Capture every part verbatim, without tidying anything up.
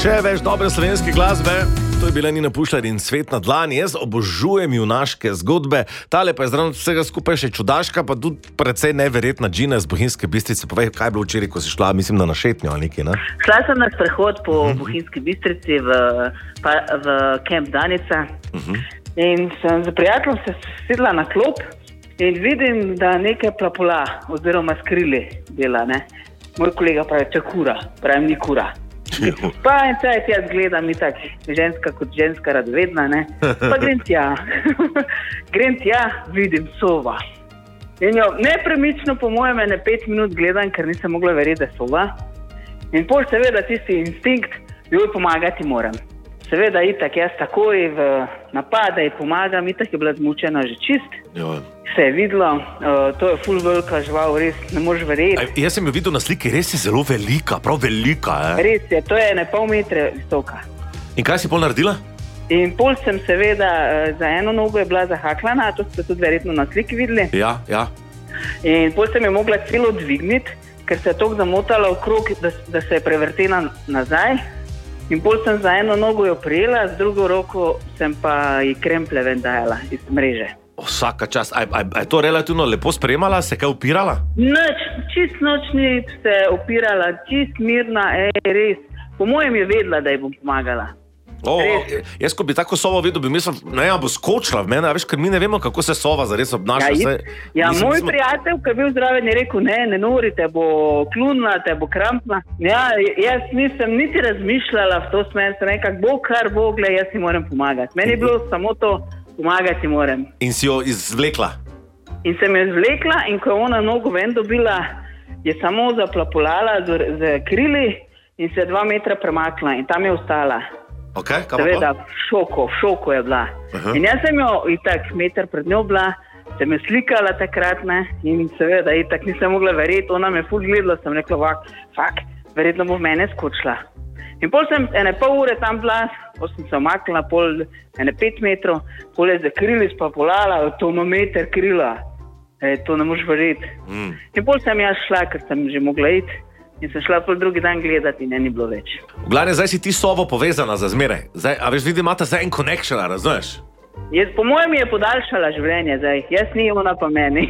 Še več dobre slovenske glasbe. To je bila Nina Pušlar in Svet na dlani. Jaz obožujem junaške zgodbe. Tale pa je zraven vsega skupaj še čudaška, pa tudi precej neverjetna Džina iz Bohinjske Bistrice. Povej, kaj je bilo včeraj, ko si šla, mislim, na Našetnjo ali nekaj, ne? Šla sem na sprehod po uh-huh. Bohinjski Bistrici v, pa, v Kemp Danica uh-huh. in sem za prijateljem se sedla na klop in vidim, da nekaj plapola oziroma skrili dela, ne. Moj kolega pravi, če kura, pravim, ni kura. Pa in cajt jaz gledam i tak ženska kot ženska radovedna, ne. Pa grem tja. grem tja, vidim sova. In jo nepremično po mojem ene pet minut gledam, ker nisem mogla verjeti, da je sova. In pol seveda tisti instinkt, joj pomagati moram. Seveda itak jaz takoj v napade pomagam, itak je bila zmučena že čist. Jo. Se je videlo, uh, to je ful velika žival, res ne moreš verjeti. A, jaz sem jo videl na sliki, res je zelo velika, prav velika, eh? Res je, to je ne pol metre visoka. In kaj si pol naredila? In pol sem seveda, uh, za eno nogo je bila zahaklana, to ste tudi verjetno na sliki videli. Ja, ja. In pol sem je mogla celo dvigniti, ker se je toliko zamotala okrog, da, da se je prevrtela nazaj. In pol sem za eno nogo jo prijela, z drugo roko sem pa ji kremple ven dajala iz mreže. Vsaka čast. A, a, a je to relativno lepo sprejemala? Se kaj upirala? Noč, čist noč ni se upirala, čist mirna, ej, res. Po mojem je vedela, da ji bom pomagala. O, jaz, ko bi tako sovo videl, bi mislil, ne, bo skočila v mene, a veš, ker mi ne vemo, kako se sova zares obnaša. Ja, vse, ja mislim, moj smo... prijatelj, ki je bil zdraven, je rekel, ne, ne nori, te bo klunila, te bo krampna. Ja, jaz nisem niti razmišljala v to smer, sem nekak, bo kar bo, gled, jaz si moram pomagati. Meni je bilo samo to, pomagati moram. In si jo izvlekla? In sem jo izvlekla in ko je ona nogo ven dobila, je samo zaplapolala z, z krili in se dva metra premakla in tam je ostala. Okay, seveda, v šoku, v šoku je bila. Uh-huh. In jaz sem jo itak meter pred njo bila, sem jo slikala takrat, ne, in seveda itak nisem mogla verjeti, ona me ful gledala, sem rekla, vak, fak, verjetno bo v mene skočila. In pol sem ene pol ure tam bila, pol sem se omaknila, pol ene pet metrov, pol je za krili spapolala, to ima meter krila, e, to ne moš verjeti. Mm. In pol sem jaz šla, ker sem že mogla iti, in sem šla pol drugi dan gledati in ne ni bilo več. V glavnem, zdaj si ti sovo povezana za zmeraj. Zdaj, a veš, vidi, imate zdaj en connection, razumeš? Jaz, po mojem je podaljšala življenje zdaj. Jaz ni ona pa meni.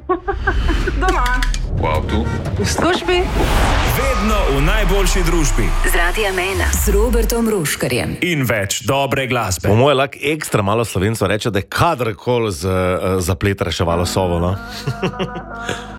Doma. V avtu. V službi. Vedno v najboljši družbi. Z Radiem ena. S Robertom Ruškarjem. In več dobre glasbe. Po moje lak ekstra malo Slovencev reče, da je kadarkoli z, uh, zaplet reševalo sovo, no?